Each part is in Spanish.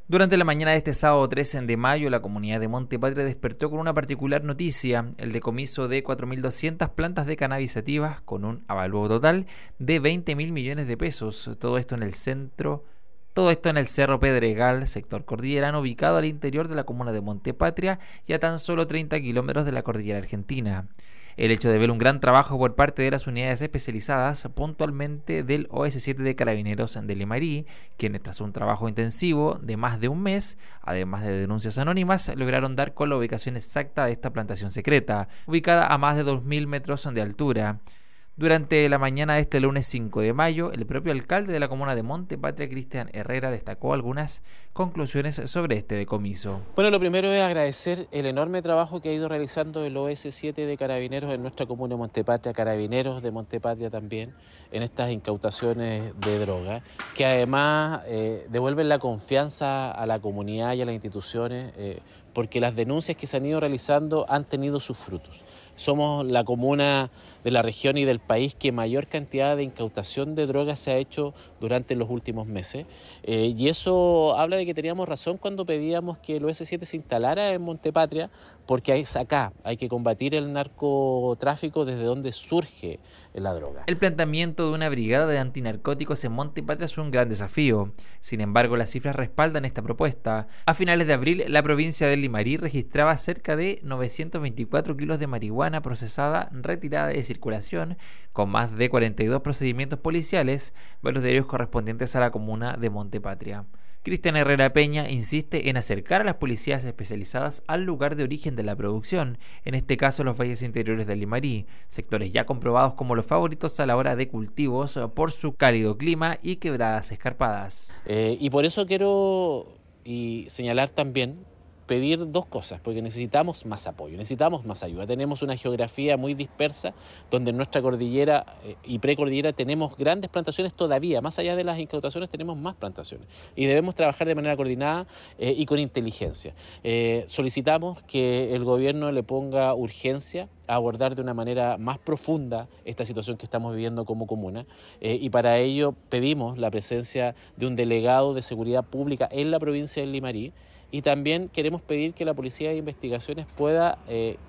Durante la mañana de este sábado 13 de mayo, la comunidad de Montepatria despertó con una particular noticia, el decomiso de 4.200 plantas de cannabis sativas con un avalúo total de 20.000 millones de pesos. Todo esto en el Cerro Pedregal, sector cordillerano, ubicado al interior de la comuna de Montepatria y a tan solo 30 kilómetros de la cordillera argentina. El hecho de ver un gran trabajo por parte de las unidades especializadas, puntualmente del OS7 de Carabineros de Limarí, quienes tras un trabajo intensivo de más de un mes, además de denuncias anónimas, lograron dar con la ubicación exacta de esta plantación secreta, ubicada a más de 2.000 metros de altura. Durante la mañana de este lunes 5 de mayo, el propio alcalde de la comuna de Montepatria, Cristian Herrera, destacó algunas conclusiones sobre este decomiso. Bueno, lo primero es agradecer el enorme trabajo que ha ido realizando el OS7 de Carabineros en nuestra comuna de Montepatria, Carabineros de Montepatria también, en estas incautaciones de droga, que además devuelven la confianza a la comunidad y a las instituciones, porque las denuncias que se han ido realizando han tenido sus frutos. Somos la comuna de la región y del país que mayor cantidad de incautación de drogas se ha hecho durante los últimos meses. Y eso habla de que teníamos razón cuando pedíamos que el OS7 se instalara en Montepatria, porque es acá, hay que combatir el narcotráfico desde donde surge la droga. El planteamiento de una brigada de antinarcóticos en Montepatria es un gran desafío. Sin embargo, las cifras respaldan esta propuesta. A finales de abril, la provincia de Limarí registraba cerca de 924 kilos de marihuana procesada retirada de circulación, con más de 42 procedimientos policiales, varios de ellos correspondientes a la comuna de Montepatria. Cristian Herrera Peña insiste en acercar a las policías especializadas al lugar de origen de la producción, en este caso los valles interiores de Limarí, sectores ya comprobados como los favoritos a la hora de cultivos por su cálido clima y quebradas escarpadas. Y por eso quiero señalar también, pedir dos cosas, porque necesitamos más apoyo, necesitamos más ayuda. Tenemos una geografía muy dispersa, donde en nuestra cordillera y precordillera tenemos grandes plantaciones todavía, más allá de las incautaciones tenemos más plantaciones, y debemos trabajar de manera coordinada y con inteligencia. Solicitamos que el gobierno le ponga urgencia a abordar de una manera más profunda esta situación que estamos viviendo como comuna, y para ello pedimos la presencia de un delegado de seguridad pública en la provincia de Limarí, y también queremos pedir que la Policía de Investigaciones pueda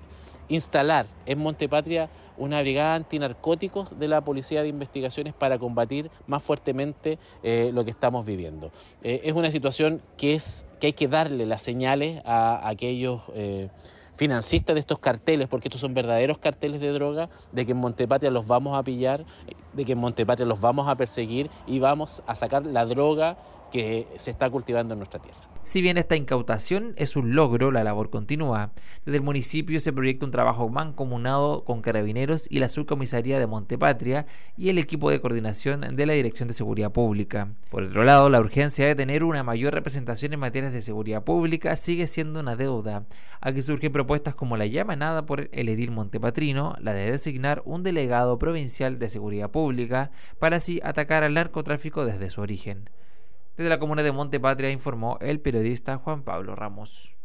instalar en Montepatria una brigada antinarcóticos de la Policía de Investigaciones para combatir más fuertemente lo que estamos viviendo. Es una situación que hay que darle las señales a aquellos financistas de estos carteles, porque estos son verdaderos carteles de droga, de que en Montepatria los vamos a pillar, de que en Montepatria los vamos a perseguir y vamos a sacar la droga que se está cultivando en nuestra tierra. Si bien esta incautación es un logro, la labor continúa. Desde el municipio se proyecta un trabajo mancomunado con Carabineros y la Subcomisaría de Montepatria y el equipo de coordinación de la Dirección de Seguridad Pública. Por otro lado, la urgencia de tener una mayor representación en materias de seguridad pública sigue siendo una deuda. Aquí surgen propuestas como la ya emanada por el edil montepatrino, la de designar un delegado provincial de seguridad pública para así atacar al narcotráfico desde su origen. Desde la comuna de Montepatria informó el periodista Juan Pablo Ramos.